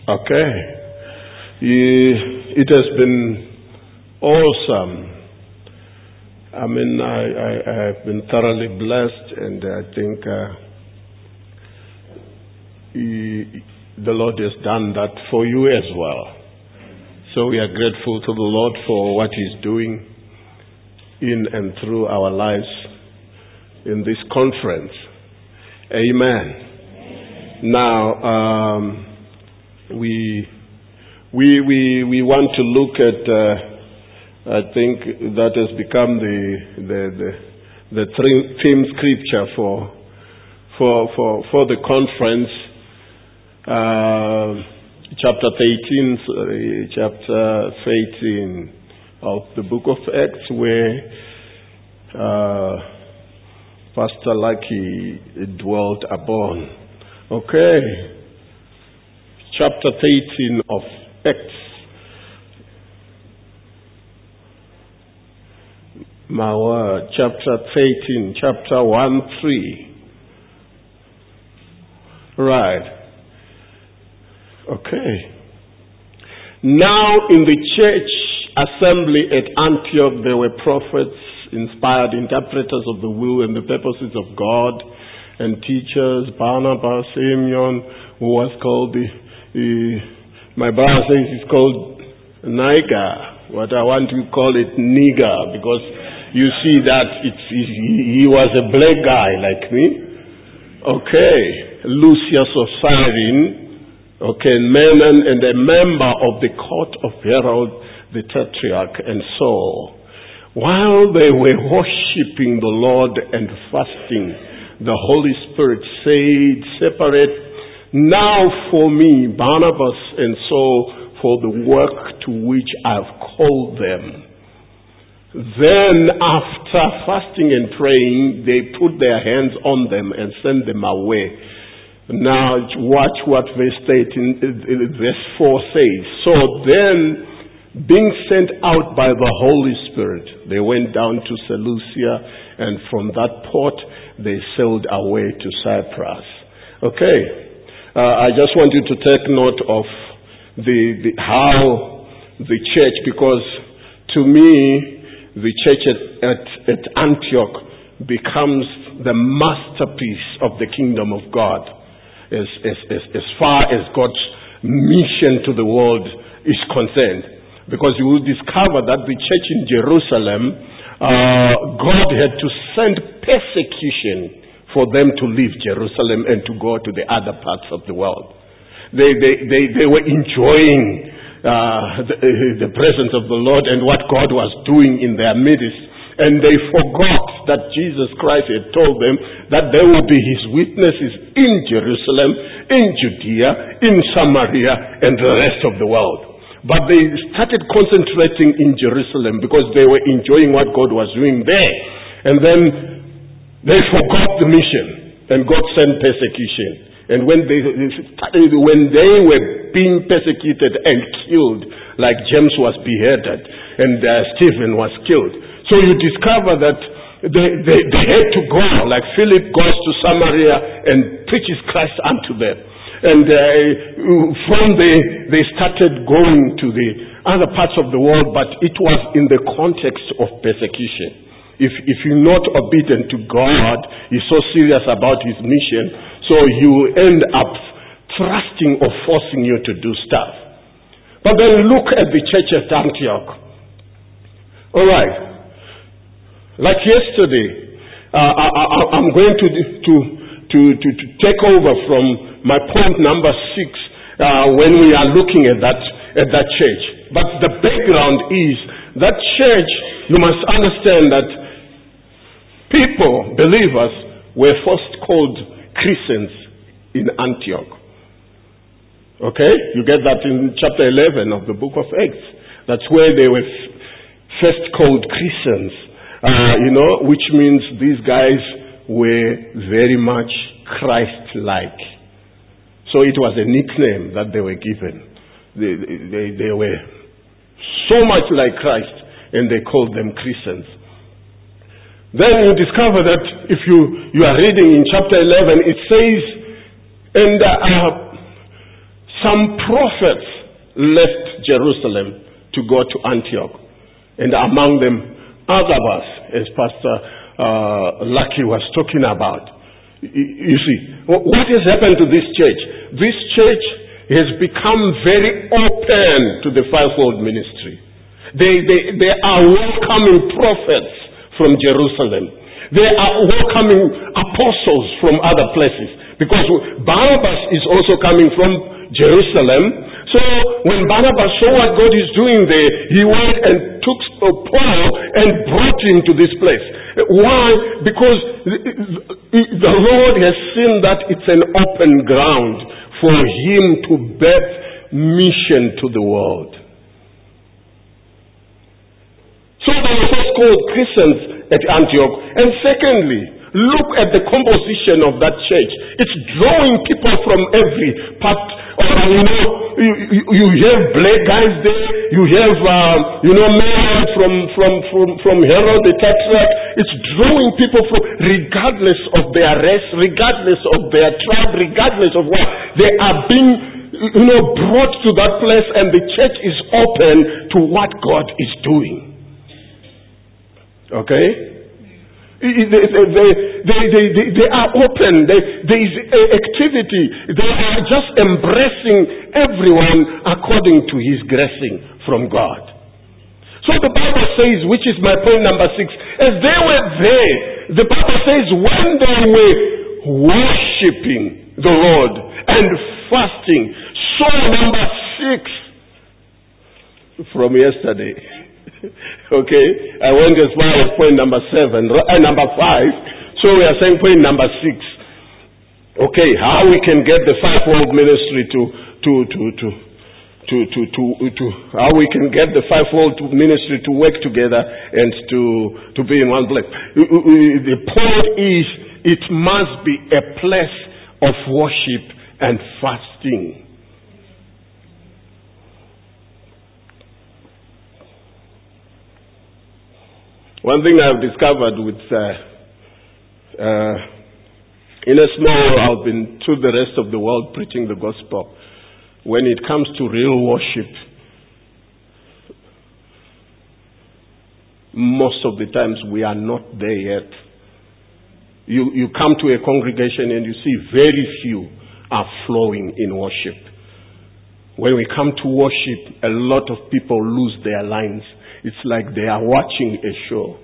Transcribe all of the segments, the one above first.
Okay. It has been awesome. I mean, I've been thoroughly blessed, and I think the Lord has done that for you as well. So we are grateful to the Lord for what He's doing in and through our lives in this conference. Amen. Now, we want to look at. I think that has become the theme scripture for the conference. Chapter 13 of the book of Acts, where Pastor Lucky dwelt upon. Okay. Chapter 13 of Acts. My word. Chapter 13. Chapter 1-3. Right. Okay. Now in the church assembly at Antioch there were prophets, inspired interpreters of the will and the purposes of God, and teachers, Barnabas, Simeon, who was called my brother says he's called Niger. What I want to call it Niger, because you see that he was a black guy like me. Okay. Lucius of Cyrene. Okay, Menon, and a member of the court of Herod the Tetrarch, and so, while they were worshiping the Lord and fasting, the Holy Spirit said, "Separate now for me Barnabas and Saul for the work to which I have called them." Then, after fasting and praying, they put their hands on them and sent them away. Now, watch what verse 4 says. So then, being sent out by the Holy Spirit, they went down to Seleucia, and from that port, they sailed away to Cyprus. Okay. I just want you to take note of how the church, because to me, the church at Antioch becomes the masterpiece of the kingdom of God. As far as God's mission to the world is concerned. Because you will discover that the church in Jerusalem, God had to send persecution for them to leave Jerusalem and to go to the other parts of the world. They were enjoying the presence of the Lord and what God was doing in their midst. And they forgot that Jesus Christ had told them that they will be His witnesses in Jerusalem, in Judea, in Samaria, and the rest of the world. But they started concentrating in Jerusalem because they were enjoying what God was doing there. And then they forgot the mission, and God sent persecution. And when they were being persecuted and killed, like James was beheaded and Stephen was killed, so you discover that they had to go, like Philip goes to Samaria and preaches Christ unto them. And from there, they started going to the other parts of the world, but it was in the context of persecution. If you're not obedient to God, He's so serious about His mission, so He will end up trusting or forcing you to do stuff. But then look at the church at Antioch. All right. Like yesterday, I'm going to take over from my point number 6 when we are looking at that church. But the background is that church. You must understand that people, believers, were first called Christians in Antioch. Okay, you get that in chapter 11 of the book of Acts. That's where they were first called Christians. Which means these guys were very much Christ-like. So it was a nickname that they were given. They were so much like Christ, and they called them Christians. Then you discover that if you are reading in chapter 11, it says, and some prophets left Jerusalem to go to Antioch. And among them, Agabus, as Pastor Lucky was talking about. You see, what has happened to this church? This church has become very open to the fivefold ministry. They are welcoming prophets from Jerusalem. They are welcoming apostles from other places. Because Barnabas is also coming from Jerusalem. So when Barnabas saw what God is doing there, he went and took Paul and brought him to this place. Why? Because the Lord has seen that it's an open ground for him to birth mission to the world. So they were first called Christians at Antioch. And secondly, look at the composition of that church. It's drawing people from every part. You have black guys there. You have, men from Herod the Tetrarch. It's drawing people from, regardless of their race, regardless of their tribe, regardless of what. They are being, brought to that place, and the church is open to what God is doing. Okay? They are open. There is activity. They are just embracing everyone according to his gracing from God. So the Bible says, which is my point number 6, as they were there, the Bible says when they were worshiping the Lord and fasting, so number 6 from yesterday. Okay, I went as far as point number 7, number 5. So we are saying point number 6. Okay, how we can get the fivefold ministry how we can get the fivefold ministry to work together and to be in one place. The point is, it must be a place of worship and fasting. One thing I've discovered with in a small, I've been to the rest of the world preaching the gospel. When it comes to real worship, most of the times we are not there yet. You come to a congregation and you see very few are flowing in worship. When we come to worship, a lot of people lose their lines. It's like they are watching a show.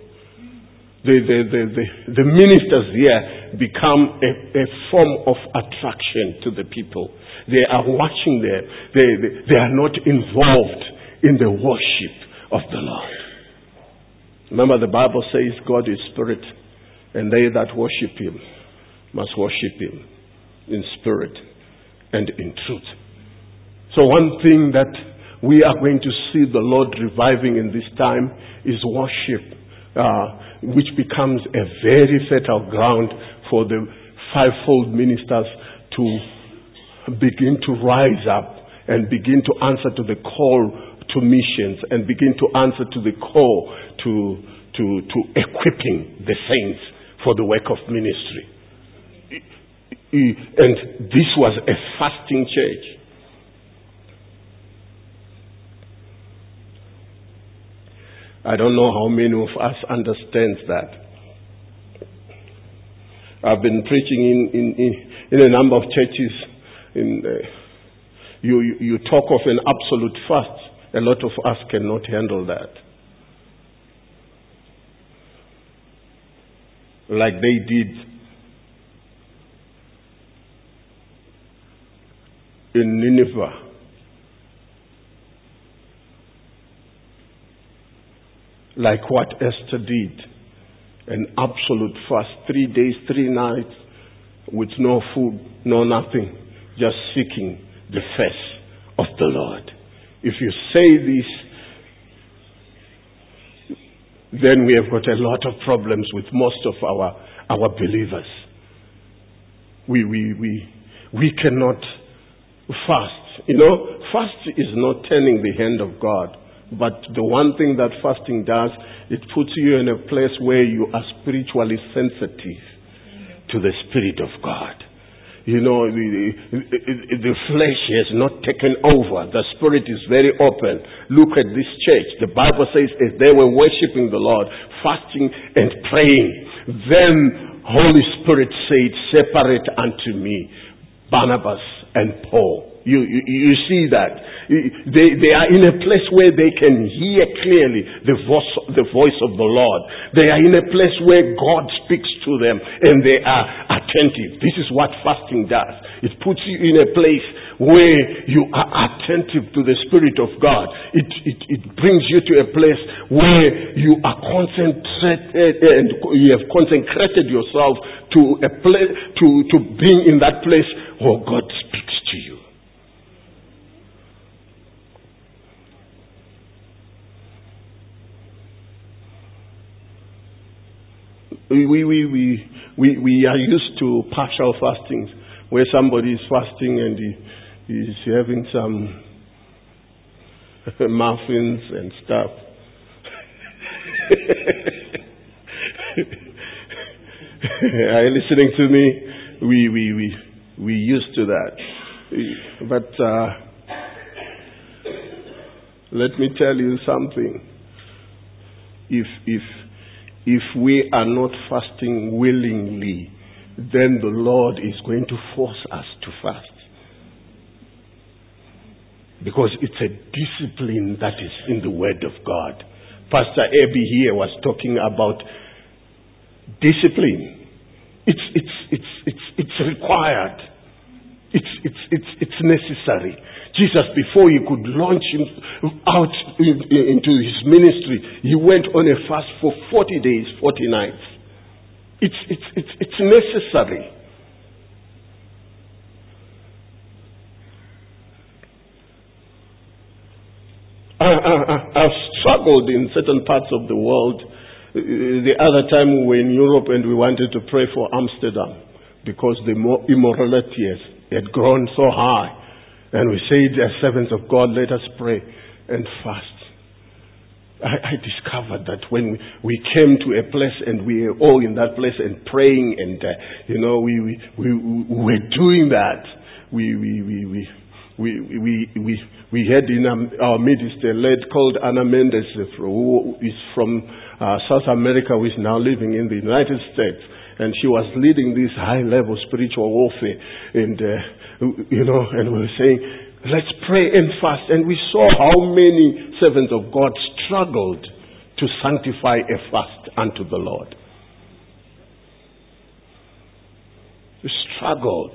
The ministers here become a form of attraction to the people. They are watching them. They are not involved in the worship of the Lord. Remember, the Bible says God is spirit, and they that worship him must worship him in spirit and in truth. So one thing that we are going to see the Lord reviving in this time is worship, which becomes a very fertile ground for the fivefold ministers to begin to rise up and begin to answer to the call to missions and begin to answer to the call to equipping the saints for the work of ministry. And this was a fasting church. I don't know how many of us understand that. I've been preaching in a number of churches. You talk of an absolute fast. A lot of us cannot handle that. Like they did in Nineveh. Like what Esther did. An absolute fast. 3 days, 3 nights with no food, no nothing. Just seeking the face of the Lord. If you say this, then we have got a lot of problems with most of our believers. We cannot fast. Fast is not turning the hand of God. But the one thing that fasting does, it puts you in a place where you are spiritually sensitive to the Spirit of God. the flesh has not taken over. The spirit is very open. Look at this church. The Bible says as they were worshiping the Lord, fasting and praying, then Holy Spirit said, separate unto me Barnabas and Paul. You see that. They are in a place where they can hear clearly the voice of the Lord. They are in a place where God speaks to them and they are attentive. This is what fasting does. It puts you in a place where you are attentive to the Spirit of God. It brings you to a place where you are concentrated and you have consecrated yourself to a place, to being in that place where God speaks to you. We are used to partial fastings, where somebody is fasting and he is having some muffins and stuff. Are you listening to me? We used to that. But let me tell you something. If we are not fasting willingly, then the Lord is going to force us to fast. Because it's a discipline that is in the Word of God. Pastor Abby here was talking about discipline. It's required. It's necessary. Jesus, before he could launch him out into his ministry, he went on a fast for 40 days, 40 nights. It's necessary. I've struggled in certain parts of the world. The other time we were in Europe and we wanted to pray for Amsterdam because the immorality had grown so high. And we said, as servants of God, let us pray and fast. I discovered that when we came to a place and we were all in that place and praying and, we were doing that. We had in our midst a lady called Anna Mendes, who is from South America, who is now living in the United States. And she was leading this high-level spiritual warfare. And, and we were saying, let's pray and fast. And we saw how many servants of God struggled to sanctify a fast unto the Lord. They struggled.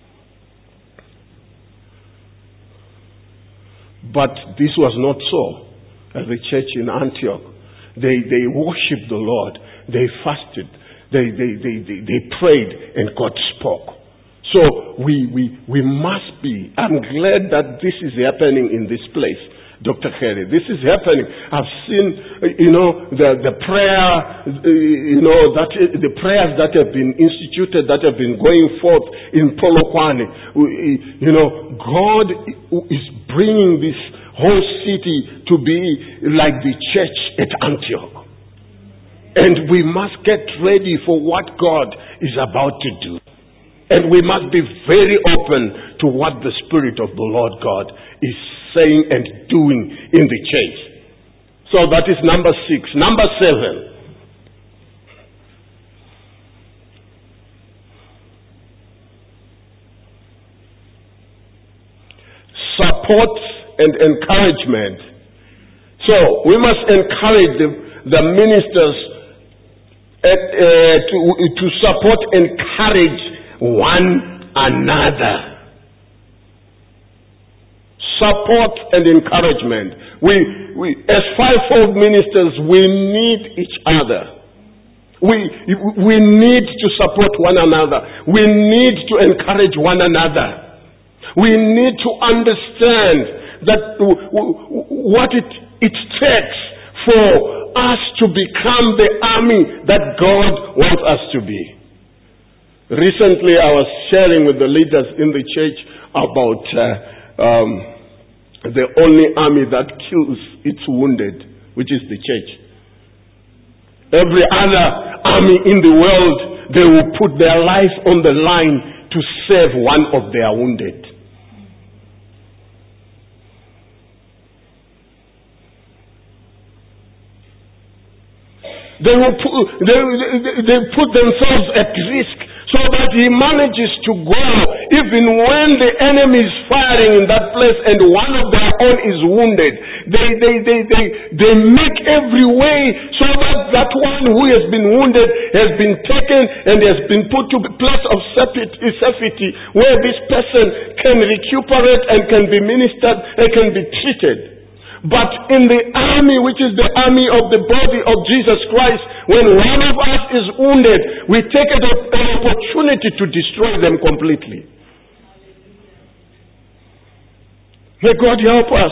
But this was not so at the church in Antioch. They worshipped the Lord. They fasted. They prayed and God spoke. So we must be. I'm glad that this is happening in this place, Dr. Harry. This is happening. I've seen, the prayer, the prayers that have been instituted, that have been going forth in Polokwane. God is bringing this whole city to be like the church at Antioch. And we must get ready for what God is about to do. And we must be very open to what the Spirit of the Lord God is saying and doing in the church. So that is number 6. Number 7. Support and encouragement. So we must encourage the ministers to support and encourage one another. Support and encouragement. We as fivefold ministers, we need each other. We need to support one another. We need to encourage one another. We need to understand that what it takes for us to become the army that God wants us to be. Recently, I was sharing with the leaders in the church about the only army that kills its wounded, which is the church. Every other army in the world, they will put their life on the line to to save one of their wounded. They put themselves at risk so that he manages to go even when the enemy is firing in that place and one of their own is wounded. They make every way so that that one who has been wounded has been taken and has been put to a place of safety where this person can recuperate and can be ministered and can be treated. But in the army, which is the army of the body of Jesus Christ, when one of us is wounded, we take it as an opportunity to destroy them completely. May God help us.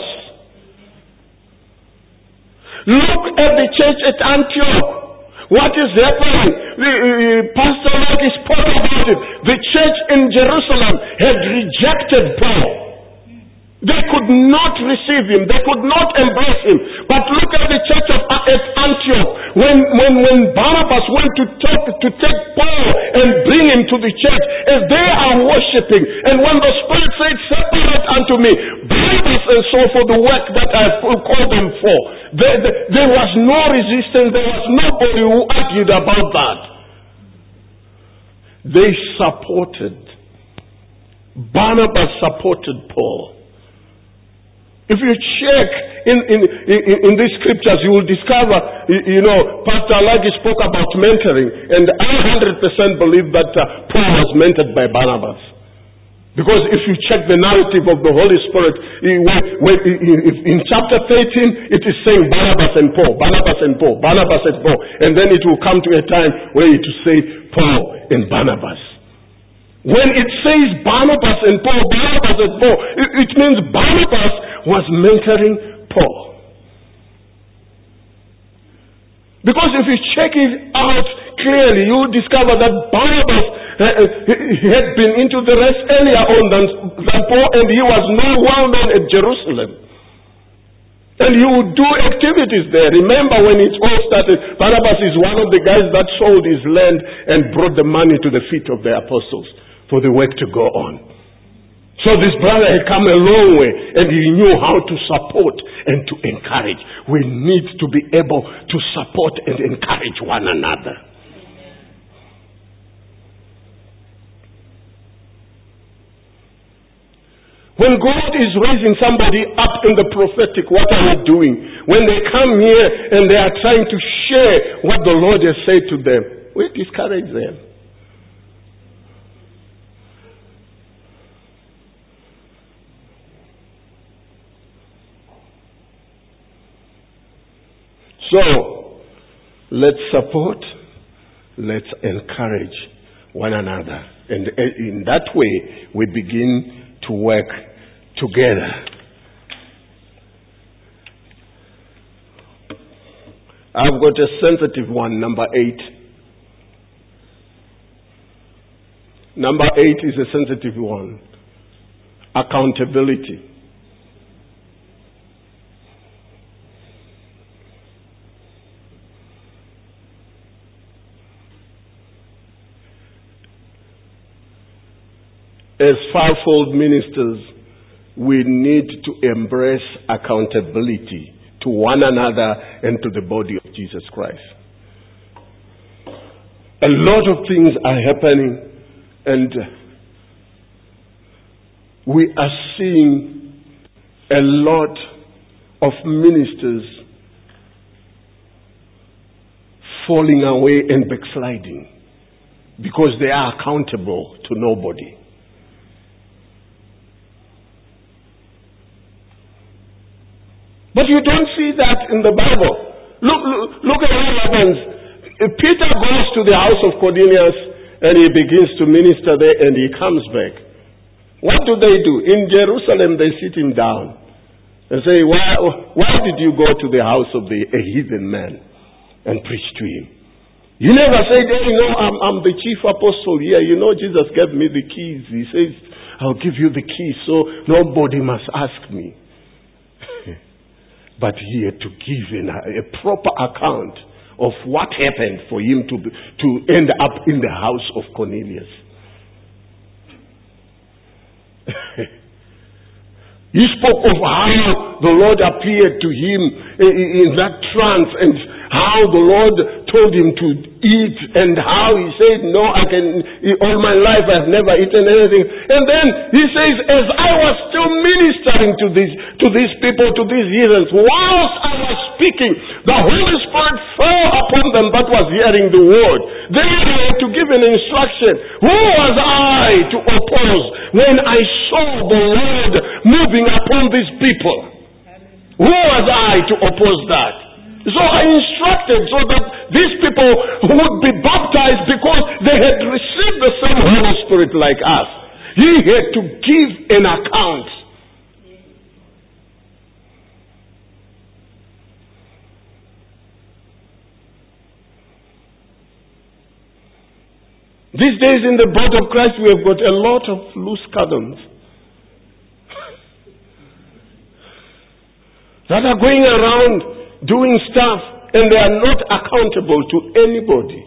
Look at the church at Antioch. What is happening? Pastor Lucky spoke about it. The church in Jerusalem had rejected Paul. They could not receive him. They could not embrace him. But look at the church at Antioch. When Barnabas went to take Paul and bring him to the church, as they are worshiping, and when the Spirit said, "Separate unto me Barnabas and Saul for the work that I have called them for," there was no resistance. There was nobody who argued about that. They supported. Barnabas supported Paul. If you check in these scriptures, you will discover, Pastor Alagi spoke about mentoring, and I 100% believe that Paul was mentored by Barnabas. Because if you check the narrative of the Holy Spirit, in chapter 13, it is saying Barnabas and Paul, Barnabas and Paul, Barnabas and Paul, and then it will come to a time where it will say Paul and Barnabas. When it says Barnabas and Paul, Barnabas and Paul, it means Barnabas was mentoring Paul. Because if you check it out clearly, you will discover that Barnabas had been into the rest earlier on than Paul, and he was now well known at Jerusalem. And he would do activities there. Remember when it all started, Barnabas is one of the guys that sold his land and brought the money to the feet of the apostles for the work to go on. So this brother had come a long way and he knew how to support and to encourage. We need to be able to support and encourage one another. When God is raising somebody up in the prophetic, what are we doing? When they come here and they are trying to share what the Lord has said to them, we discourage them. So, let's support, let's encourage one another. And in that way, we begin to work together. I've got a sensitive one, number 8. Number 8 is a sensitive one. Accountability. As fivefold ministers, we need to embrace accountability to one another and to the body of Jesus Christ. A lot of things are happening, and we are seeing a lot of ministers falling away and backsliding because they are accountable to nobody. But you don't see that in the Bible. Look at what happens. Peter goes to the house of Cornelius and he begins to minister there and he comes back. What do? In Jerusalem they sit him down and say, why did you go to the house of a heathen man and preach to him? You never said, hey, I'm the chief apostle here. Jesus gave me the keys. He says, I'll give you the keys so nobody must ask me. But he had to give a proper account of what happened for him to end up in the house of Cornelius. He spoke of how the Lord appeared to him in that trance, and how the Lord told him to eat, and how he said, no, I can, all my life I've never eaten anything. And then he says, as I was still ministering to these people, to these heathens, whilst I was speaking, the Holy Spirit fell upon them that was hearing the word. Then I had to give an instruction. Who was I to oppose when I saw the Lord moving upon these people? Who was I to oppose that? So I instructed so that these people would be baptized because they had received the same Holy Spirit like us. He had to give an account. These days in the body of Christ we have got a lot of loose cannons that are going around doing stuff, and they are not accountable to anybody.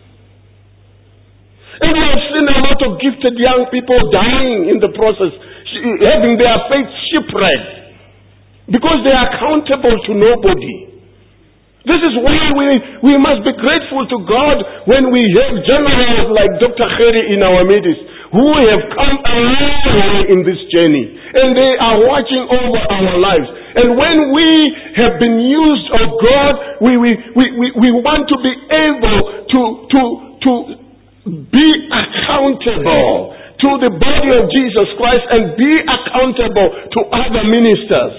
And we have seen a lot of gifted young people dying in the process, having their faith shipwrecked, because they are accountable to nobody. This is why we must be grateful to God when we have generals like Dr. Kheri in our midst, who have come a long way in this journey, and they are watching over our lives. And when we have been used of God, we want to be able to be accountable to the body of Jesus Christ and be accountable to other ministers.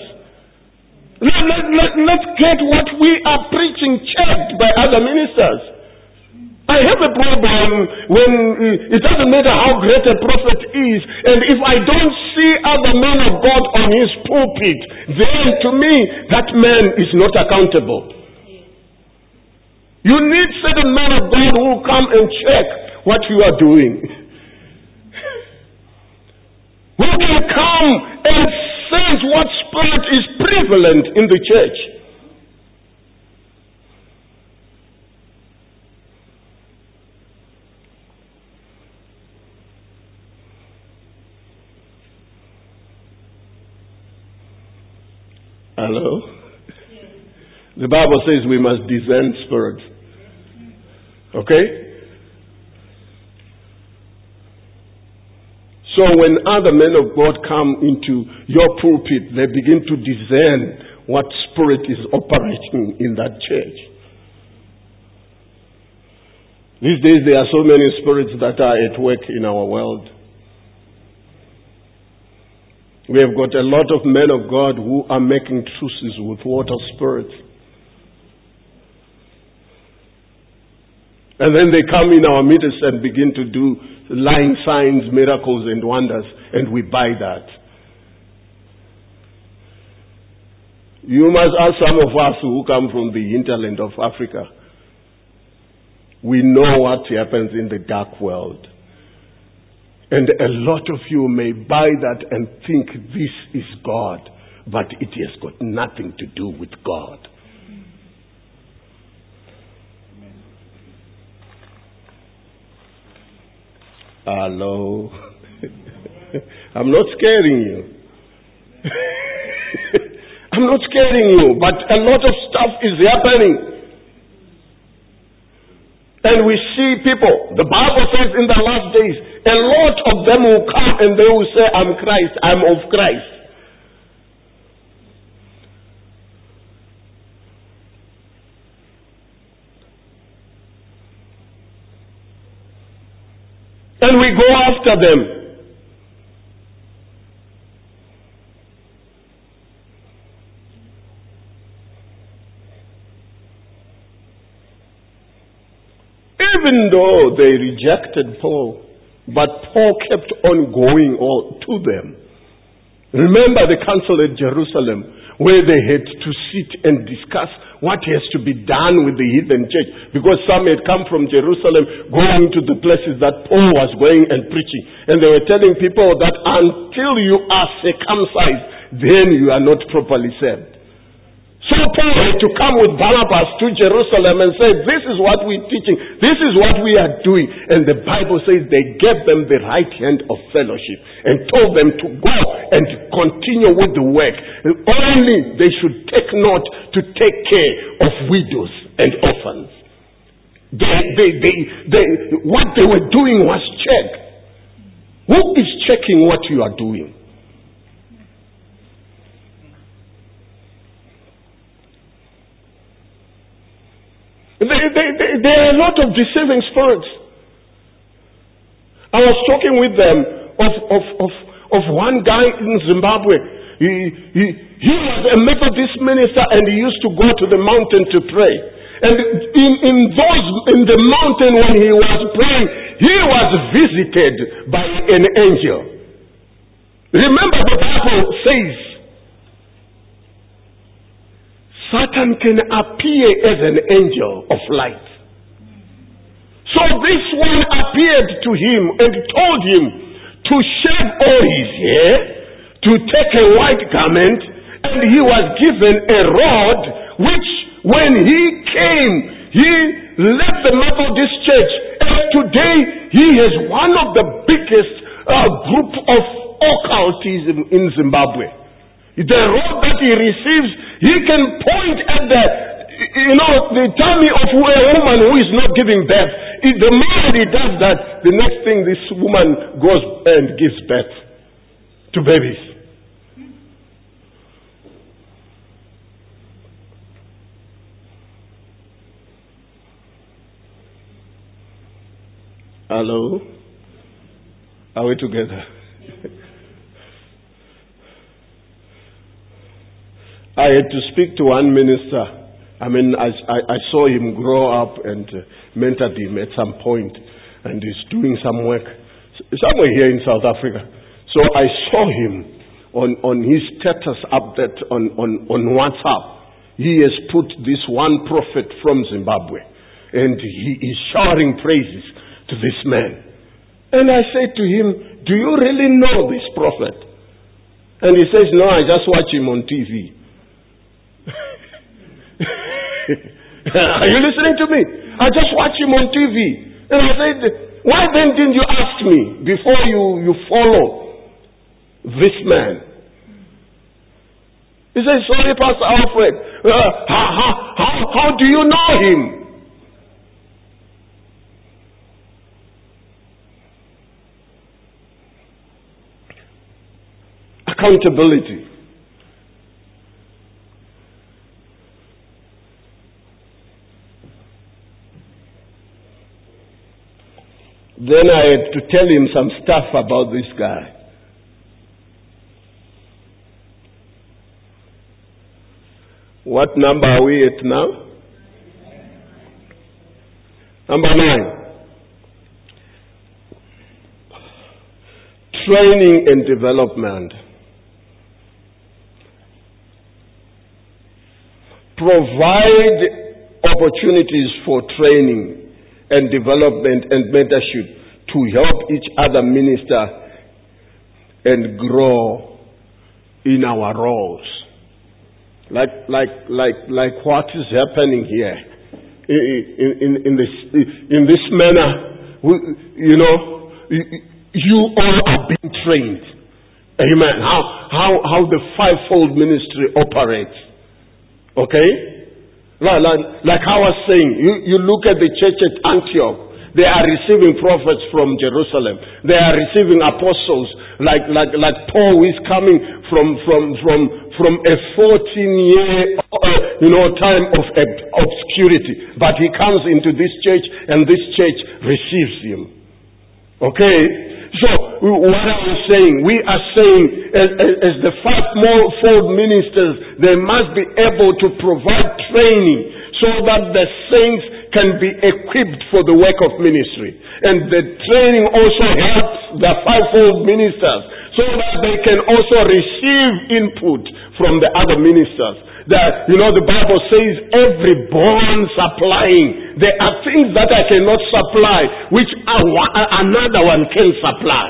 Let's get what we are preaching checked by other ministers. I have a problem when it doesn't matter how great a prophet is, and if I don't see other men of God on his pulpit, then to me that man is not accountable. You need certain men of God who come and check what you are doing. Who can come and sense what spirit is prevalent in the church. Hello? The Bible says we must discern spirits. Okay? So when other men of God come into your pulpit, they begin to discern what spirit is operating in that church. These days there are so many spirits that are at work in our world. We have got a lot of men of God who are making truces with water spirits. And then they come in our midst and begin to do lying signs, miracles and wonders, and we buy that. You must ask some of us who come from the hinterland of Africa. We know what happens in the dark world. And a lot of you may buy that and think this is God, but it has got nothing to do with God. Hello? I'm not scaring you. I'm not scaring you, but a lot of stuff is happening. And we see people, the Bible says in the last days, a lot of them will come and they will say, I'm Christ, I'm of Christ. And we go after them. Even though they rejected Paul, but Paul kept on going to them. Remember the council at Jerusalem, where they had to sit and discuss what has to be done with the heathen church, because some had come from Jerusalem going to the places that Paul was going and preaching, and they were telling people that until you are circumcised, then you are not properly saved. So Paul had to come with Barnabas to Jerusalem and say, this is what we're teaching. This is what we are doing. And the Bible says they gave them the right hand of fellowship and told them to go and continue with the work. Only they should take note to take care of widows and orphans. What they were doing was checked. Who is checking what you are doing? There are a lot of deceiving spirits. I was talking with them of one guy in Zimbabwe. He was a Methodist minister and he used to go to the mountain to pray. And in the mountain when he was praying, he was visited by an angel. Remember the Bible says, Satan can appear as an angel of light. So this one appeared to him and told him to shave all his hair, to take a white garment, and he was given a rod, which when he came, he left the Methodist Church. And today, he is one of the biggest group of occultism in Zimbabwe. The rod that he receives, he can point at the tummy of a woman who is not giving birth. The moment he does that, the next thing this woman goes and gives birth to babies. Hello? Are we together? I had to speak to one minister. I saw him grow up and mentored him at some point, and he's doing some work somewhere here in South Africa. So I saw him on his status update on WhatsApp. He has put this one prophet from Zimbabwe, and he is showering praises to this man. And I said to him, do you really know this prophet? And he says, no, I just watch him on TV. Are you listening to me? I just watch him on TV. And I said, why then didn't you ask me before you follow this man? He says, sorry, Pastor Alfred. How do you know him? Accountability. Then I had to tell him some stuff about this guy. What number are we at now? Number 9. Training and development. Provide opportunities for training and development and mentorship to help each other minister and grow in our roles. Like what is happening here in this manner, you all are being trained. Amen. How the fivefold ministry operates. Okay? Like I was saying, you look at the church at Antioch. They are receiving prophets from Jerusalem. They are receiving apostles like Paul, who is coming from a 14-year time of obscurity, but he comes into this church and this church receives him. Okay. So what are we saying? We are saying as the fivefold ministers, they must be able to provide training so that the saints can be equipped for the work of ministry. And the training also helps the fivefold ministers so that they can also receive input from the other ministers. The Bible says every born supplying. There are things that I cannot supply, which another one can supply.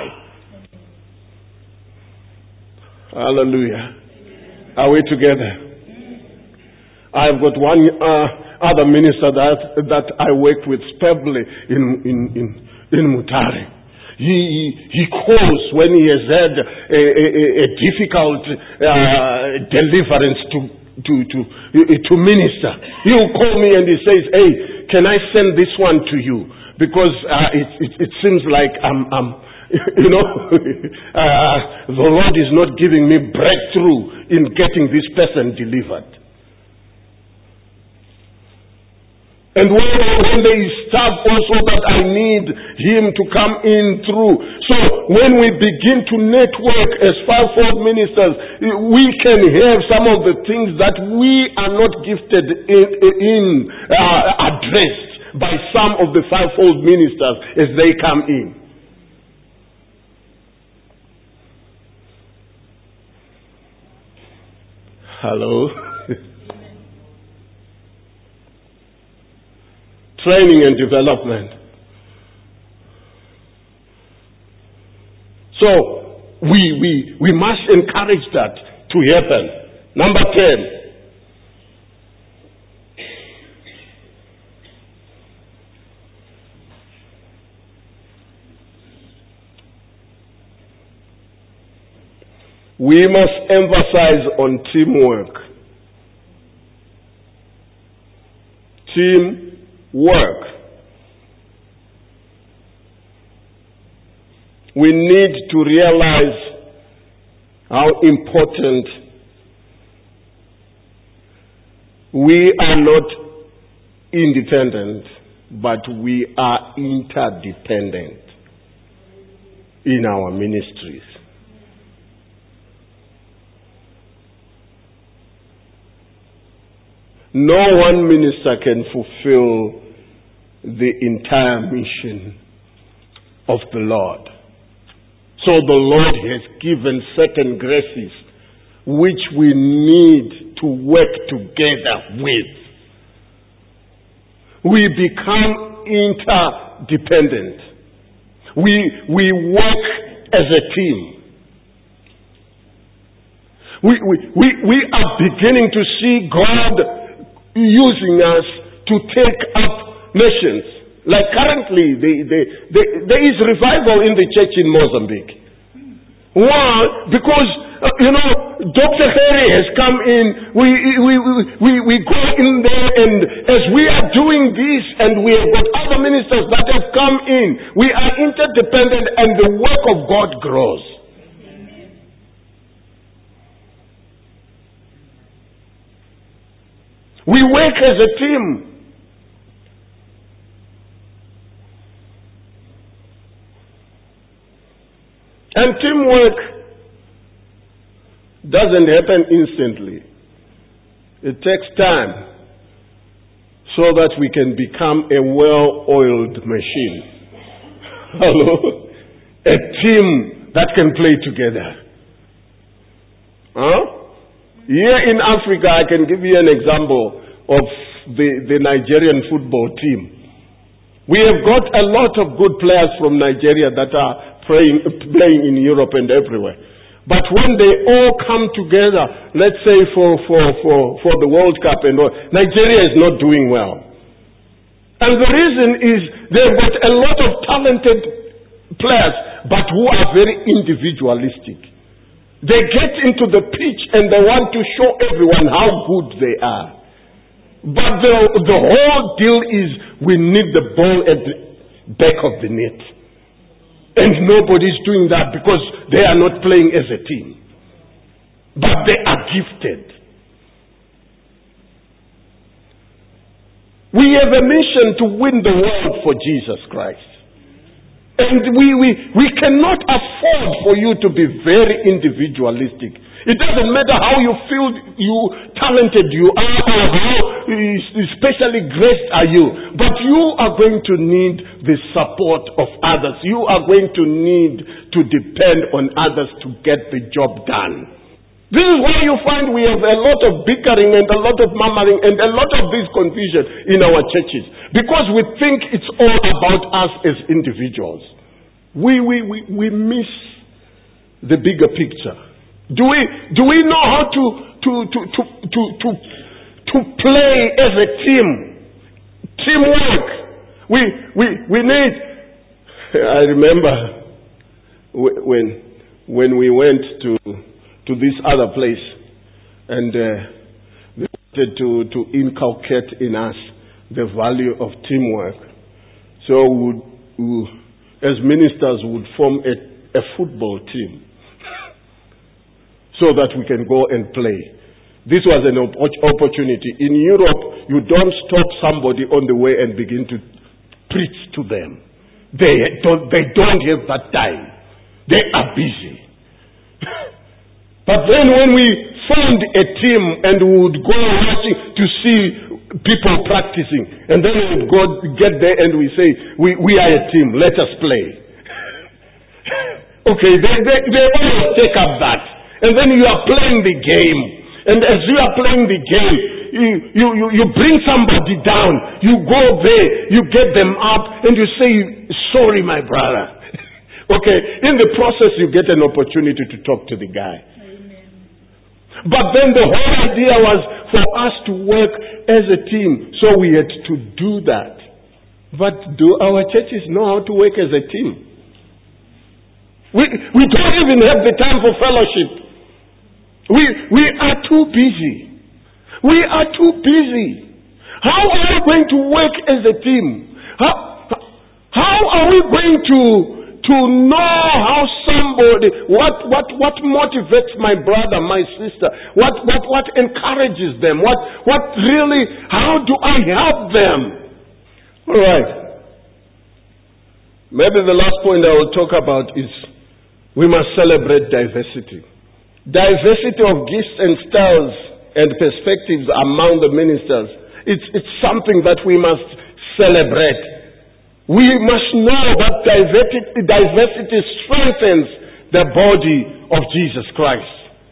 Hallelujah. Are we together? I've got one other minister that I worked with stably in Mutare. He calls when he has had a difficult deliverance to minister. He'll call me and he says, "Hey, can I send this one to you? Because it seems like I'm the Lord is not giving me breakthrough in getting this person delivered." And when there is stuff also that I need him to come in through. So when we begin to network as fivefold ministers, we can have some of the things that we are not gifted in addressed by some of the fivefold ministers as they come in. Hello? Training and development. So, we must encourage that to happen. Number 10. We must emphasize on teamwork. Teamwork. We need to realize how important we are not independent, but we are interdependent in our ministries. No one minister can fulfill the entire mission of the Lord. So the Lord has given certain graces which we need to work together with. We become interdependent. We work as a team. We are beginning to see God using us to take up nations. Like currently, there is revival in the church in Mozambique. Why? Because, Dr. Harry has come in. We go in there, and as we are doing this, and we have got other ministers that have come in, we are interdependent, and the work of God grows. We work as a team. And teamwork doesn't happen instantly. It takes time so that we can become a well-oiled machine. Hello? A team that can play together. Huh? Here in Africa, I can give you an example of the Nigerian football team. We have got a lot of good players from Nigeria that are playing in Europe and everywhere. But when they all come together, let's say for the World Cup and all, Nigeria is not doing well. And the reason is they've got a lot of talented players, but who are very individualistic. They get into the pitch and they want to show everyone how good they are. But the whole deal is we need the ball at the back of the net. And nobody's doing that because they are not playing as a team. But they are gifted. We have a mission to win the world for Jesus Christ. And we cannot afford for you to be very individualistic. It doesn't matter how you feel talented you are or how especially graced are you. But you are going to need the support of others. You are going to need to depend on others to get the job done. This is why you find we have a lot of bickering and a lot of murmuring and a lot of this confusion in our churches. Because we think it's all about us as individuals. We miss the bigger picture. Do we know how to to play as a team. Teamwork. We need. I remember when we went to this other place, and they wanted to inculcate in us the value of teamwork. So we, as ministers, would form a football team so that we can go and play. This was an opportunity. In Europe, you don't stop somebody on the way and begin to preach to them. They don't have that time. They are busy. But then when we formed a team and we would go watching to see people practicing, and then we would go get there and we say, we are a team, let us play. Okay, they always take up that. And then you are playing the game. And as you are playing the game, you bring somebody down. You go there, you get them up, and you say, sorry, my brother. Okay, in the process, you get an opportunity to talk to the guy. Amen. But then the whole idea was for us to work as a team. So we had to do that. But do our churches know how to work as a team? We don't even have the time for fellowship. We are too busy. We are too busy. How are we going to work as a team? How are we going to know how somebody, what motivates my brother, my sister, what encourages them, what really, how do I help them? All right. Maybe the last point I will talk about is we must celebrate diversity. Diversity of gifts and styles and perspectives among the ministers. It's something that we must celebrate. We must know that diversity strengthens the body of Jesus Christ.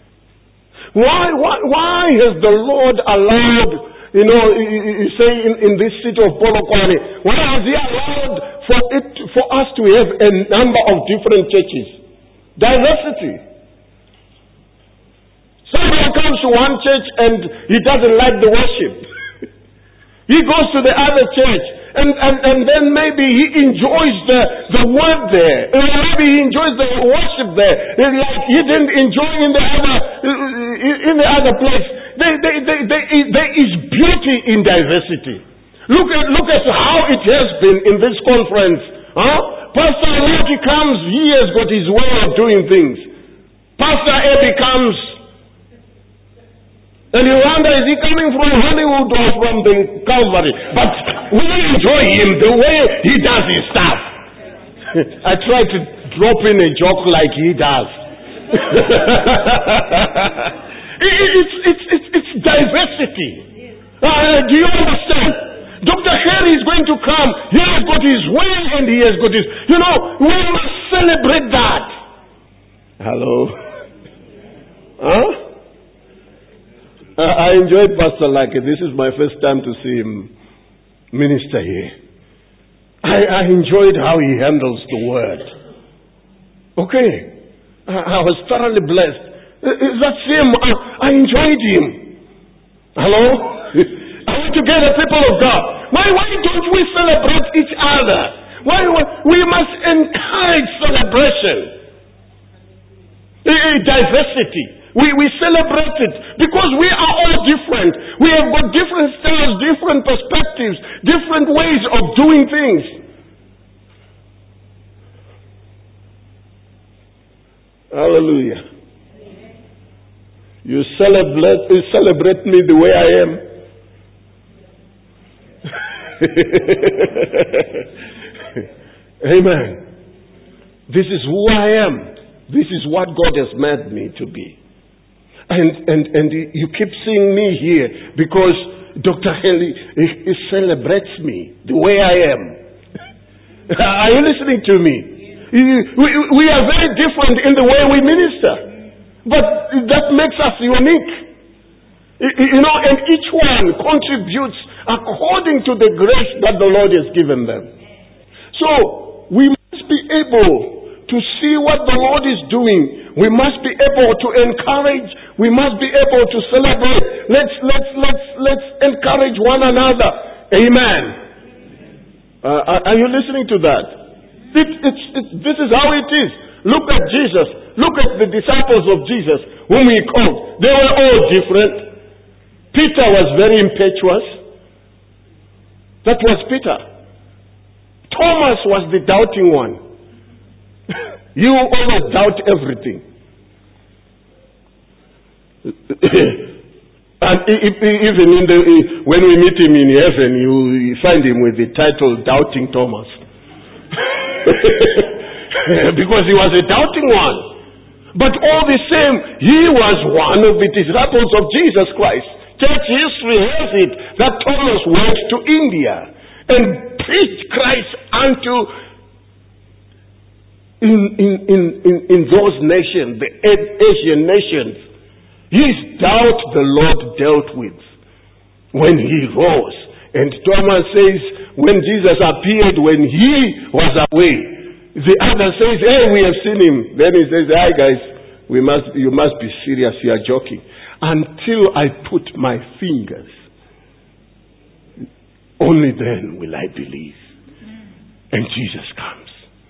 Why has the Lord allowed, you say in this city of Polokwane, why has He allowed for us to have a number of different churches? Diversity. Somebody comes to one church and he doesn't like the worship. He goes to the other church and then maybe he enjoys the word there. And maybe he enjoys the worship there. Like he didn't enjoy in the other place. There is beauty in diversity. Look at how it has been in this conference. Pastor Lucky comes, he has got his way of doing things. Pastor Eddie comes, and you wonder, is he coming from Hollywood or from the Calvary? But we enjoy him the way he does his stuff. I try to drop in a joke like he does. It's diversity. Do you understand? Dr. Harry is going to come. He has got his way and he has got his... we must celebrate that. Hello? Huh? I enjoyed Pastor Lucky. This is my first time to see him minister here. I enjoyed how he handles the word. Okay. I was thoroughly blessed. That's him. I enjoyed him. Hello? I want to get the people of God. Why don't we celebrate each other? We must encourage celebration. Diversity. We celebrate it because we are all different. We have got different styles, different perspectives, different ways of doing things. Hallelujah. You celebrate me the way I am. Amen. This is who I am. This is what God has made me to be. And you keep seeing me here because Dr. Haley he celebrates me the way I am. Are you listening to me? We are very different in the way we minister. But that makes us unique. And each one contributes according to the grace that the Lord has given them. So, we must be able to see what the Lord is doing. We must be able to encourage. We must be able to celebrate. Let's encourage one another. Amen. Are you listening to that? This is how it is. Look at Jesus. Look at the disciples of Jesus whom he called. They were all different. Peter was very impetuous. That was Peter. Thomas was the doubting one. You always doubt everything. And even when we meet him in heaven, you find him with the title Doubting Thomas. Because he was a doubting one. But all the same, he was one of the disciples of Jesus Christ. Church history has it that Thomas went to India and preached Christ unto in those nations, the Asian nations. His doubt the Lord dealt with when he rose. And Thomas says, when Jesus appeared, when he was away, the other says, hey, we have seen him. Then he says, hi guys, you must be serious, you are joking. Until I put my fingers, only then will I believe. And Jesus comes.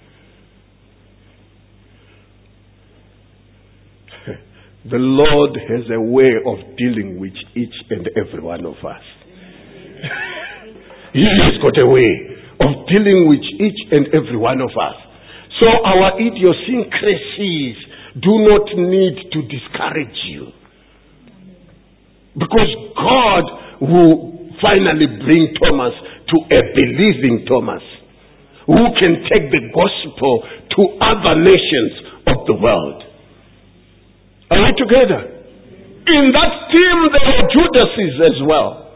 The Lord has a way of dealing with each and every one of us. He has got a way of dealing with each and every one of us. So our idiosyncrasies do not need to discourage you. Because God will finally bring Thomas to a believing Thomas who can take the gospel to other nations of the world. Are we together? In that team there were Judases as well.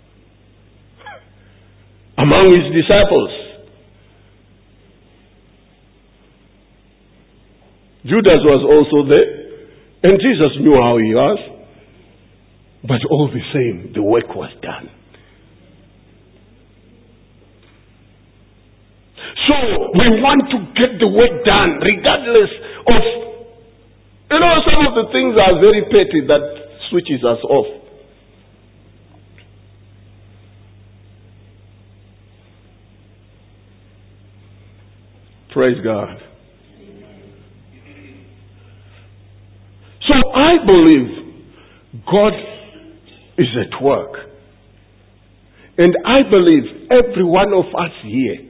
Among his disciples. Judas was also there. And Jesus knew how he was. But all the same, the work was done. So, we want to get the work done regardless of... some of the things are very petty that switches us off. Praise God. So I believe God is at work. And I believe every one of us here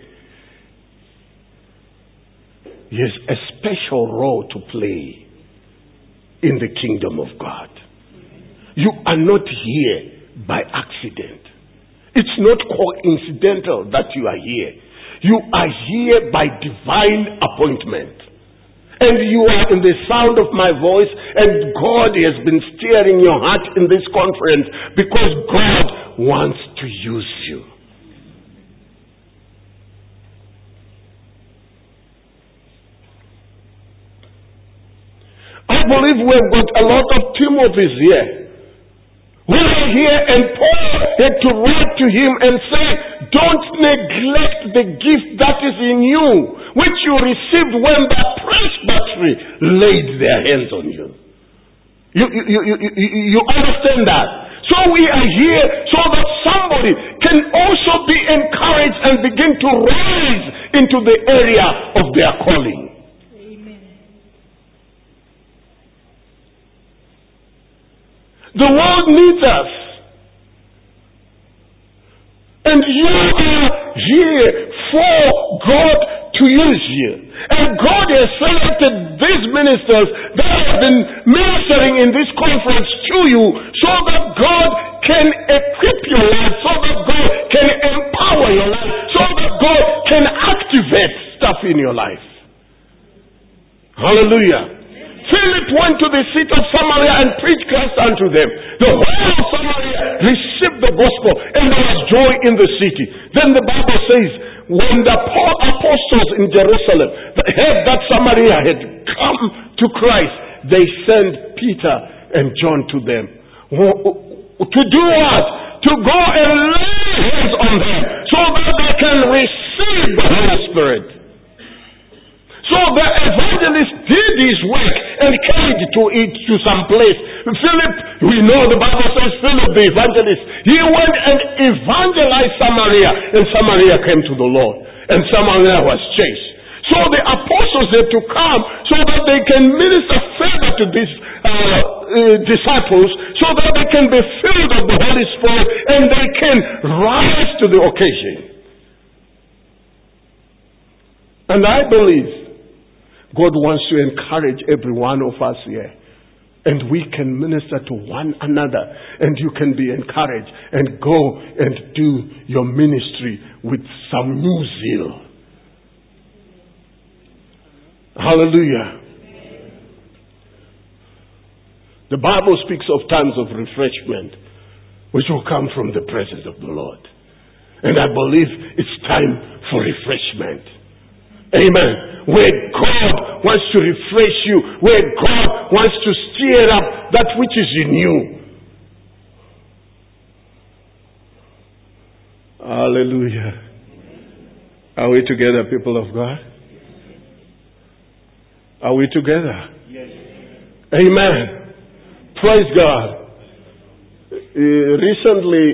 has a special role to play in the kingdom of God. You are not here by accident. It's not coincidental that you are here. You are here by divine appointment. And you are in the sound of my voice, and God has been steering your heart in this conference because God wants to use you. I believe we've got a lot of Timothys here. We are here, and Paul had to write to him and say, don't neglect the gift that is in you, which you received when the presbytery laid their hands on you. You understand that? So we are here so that somebody can also be encouraged and begin to rise into the area of their calling. The world needs us. And you are here for God to use you. And God has selected these ministers that have been ministering in this conference to you so that God can equip your life, so that God can empower your life, so that God can activate stuff in your life. Hallelujah. Philip went to the city of Samaria and preached Christ unto them. The whole of Samaria received the gospel, and there was joy in the city. Then the Bible says, when the apostles in Jerusalem heard that Samaria had come to Christ, they sent Peter and John to them. To do what? To go and lay hands on them so that they can receive the Holy Spirit. So the evangelist did his work and carried to it to some place. Philip, we know the Bible says Philip the evangelist, he went and evangelized Samaria, and Samaria came to the Lord, and Samaria was chased. So the apostles had to come so that they can minister further to these disciples, so that they can be filled of the Holy Spirit and they can rise to the occasion. And I believe God wants to encourage every one of us here. And we can minister to one another. And you can be encouraged and go and do your ministry with some new zeal. Hallelujah. The Bible speaks of times of refreshment which will come from the presence of the Lord. And I believe it's time for refreshment. Amen. Where God wants to refresh you, where God wants to stir up that which is in you. Hallelujah. Are we together, people of God? Are we together? Yes. Amen. Praise God. Recently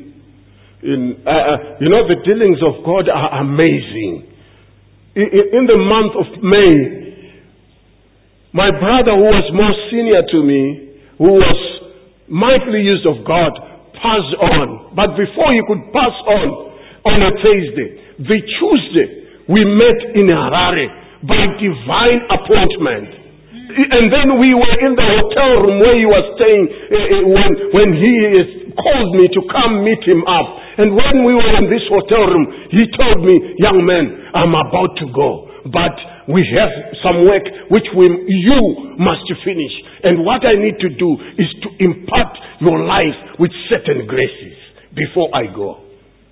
the dealings of God are amazing. In the month of May, my brother who was more senior to me, who was mightily used of God, passed on. But before he could pass on a Thursday, the Tuesday, we met in Harare by divine appointment. And then we were in the hotel room where he was staying when he called me to come meet him up. And when we were in this hotel room, he told me, young man, I'm about to go, but we have some work which you must finish. And what I need to do is to impart your life with certain graces before I go.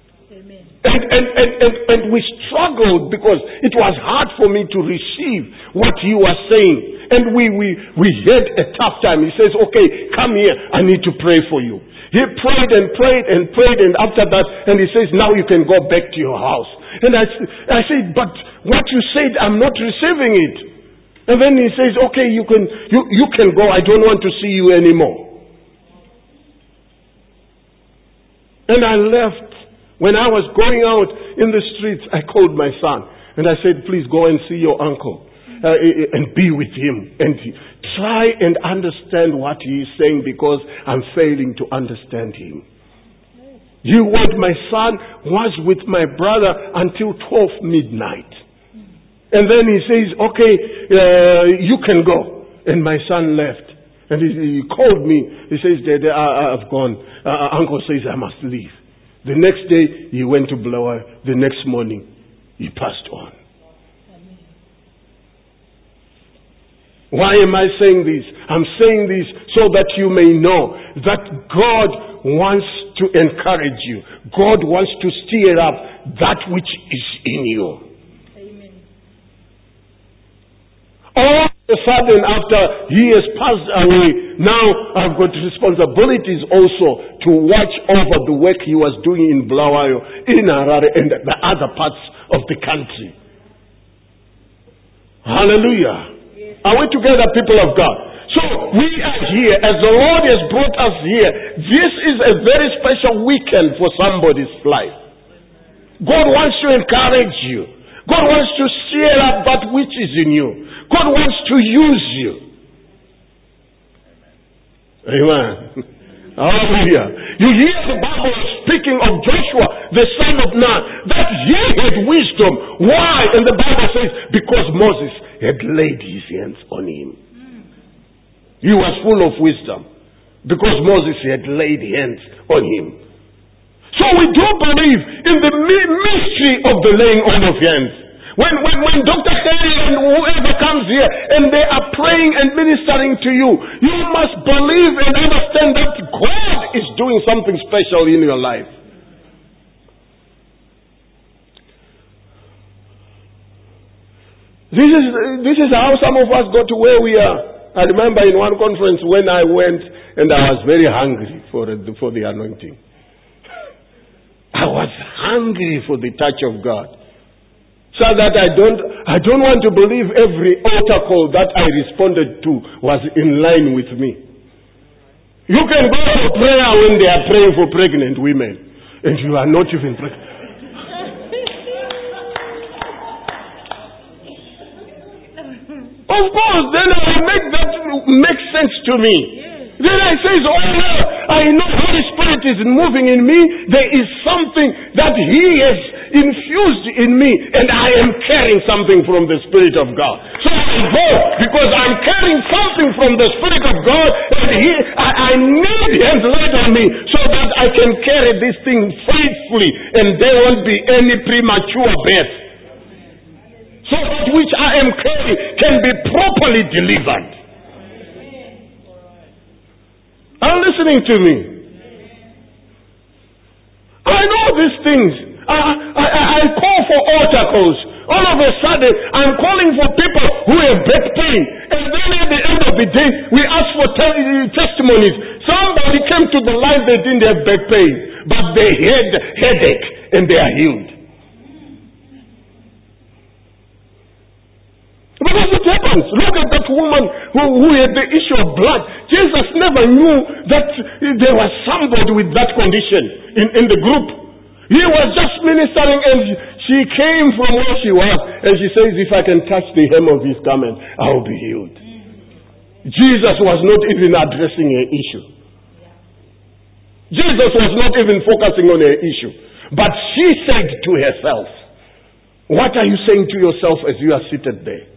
And we struggled because it was hard for me to receive what he was saying. And we had a tough time. He says, okay, come here. I need to pray for you. He prayed and prayed and prayed, and after that, and he says, now you can go back to your house. And I said, but what you said, I'm not receiving it. And then he says, okay, you can go. I don't want to see you anymore. And I left. When I was going out in the streets, I called my son. And I said, please go and see your uncle. And be with him. And try and understand what he is saying, because I'm failing to understand him. You what my son was with my brother until 12 midnight. And then he says, okay, you can go. And my son left. And he called me. He says, Dad, I've gone. Uncle says I must leave. The next day, he went to Blawa. The next morning, he passed on. Why am I saying this? I'm saying this so that you may know that God wants to encourage you. God wants to stir up that which is in you. Amen. All of a sudden, after he has passed away, now I've got responsibilities also to watch over the work he was doing in Bulawayo, in Harare, and the other parts of the country. Hallelujah. Are we together, people of God? So we are here, as the Lord has brought us here. This is a very special weekend for somebody's life. God wants to encourage you. God wants to stir up that which is in you. God wants to use you. Amen. Hallelujah. You hear the Bible speaking of Joshua, the son of Nun, that he had wisdom. Why? And the Bible says, because Moses had laid his hands on him. He was full of wisdom because Moses had laid hands on him. So we do believe in the mystery of the laying on of hands. When Dr. Henry and whoever comes here and they are praying and ministering to you, you must believe and understand that God is doing something special in your life. This is how some of us got to where we are. I remember in one conference when I went and I was very hungry for the anointing. I was hungry for the touch of God. So that I don't want to believe every altar call that I responded to was in line with me. You can go for prayer when they are praying for pregnant women, and you are not even pregnant. Of course, then I will make that make sense to me. Then I say, oh no, I know Holy Spirit is moving in me. There is something that He has infused in me, and I am carrying something from the Spirit of God. So I go because I'm carrying something from the Spirit of God, and I need His light on me so that I can carry this thing faithfully, and there won't be any premature birth. So that which I am carrying can be properly delivered. Are you listening to me? I know these things. I call for altar calls. All of a sudden, I'm calling for people who have back pain. And then at the end of the day, we ask for testimonies. Somebody came to the line, they didn't have back pain, but they had headache and they are healed. Because it happens. Look at that woman who had the issue of blood. Jesus never knew that there was somebody with that condition in the group. He was just ministering and she came from where she was and she says, if I can touch the hem of His garment, I will be healed. Jesus was not even addressing her issue. Jesus was not even focusing on her issue. But she said to herself, what are you saying to yourself as you are seated there?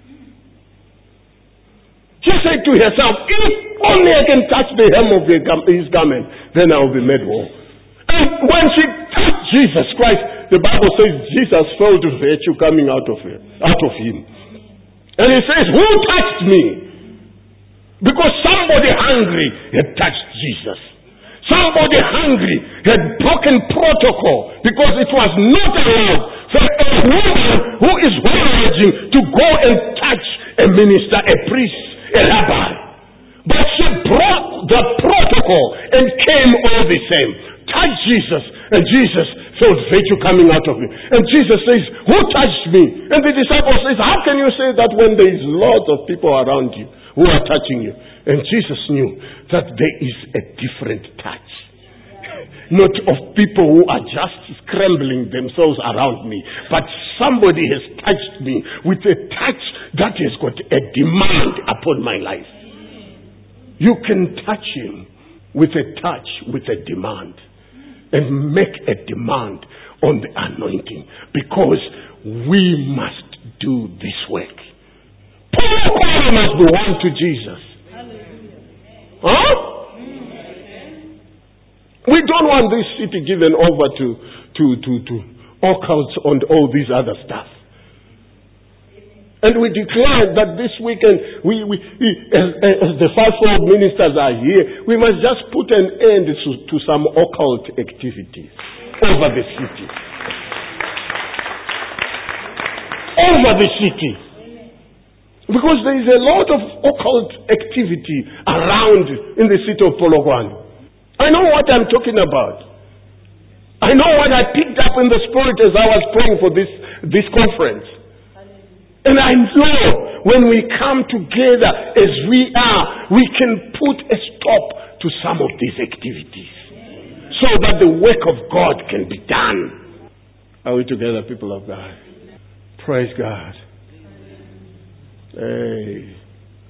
She said to herself, if only I can touch the hem of His garment, then I will be made whole. And when she touched Jesus Christ, the Bible says Jesus felt virtue coming out of Him. And He says, who touched me? Because somebody hungry had touched Jesus. Somebody hungry had broken protocol because it was not allowed for a woman who is hemorrhaging to go and touch a minister, a priest, a rabbi. But she broke the protocol and came all the same. Touched Jesus, and Jesus felt virtue coming out of him. And Jesus says, who touched me? And the disciple says, how can you say that when there is lots of people around you who are touching you? And Jesus knew that there is a different touch. Not of people who are just scrambling themselves around me, but somebody has touched me with a touch that has got a demand upon my life. You can touch Him with a touch, with a demand, and make a demand on the anointing, because we must do this work. Paul must be one to Jesus. Huh? We don't want this city given over to occults and all this other stuff. And we declare that this weekend, as the fivefold ministers are here, we must just put an end to some occult activities over the city. Over the city. Because there is a lot of occult activity around in the city of Polokwane. I know what I'm talking about. I know what I picked up in the Spirit as I was praying for this conference. And I know when we come together as we are, we can put a stop to some of these activities so that the work of God can be done. Are we together, people of God? Praise God. Hey.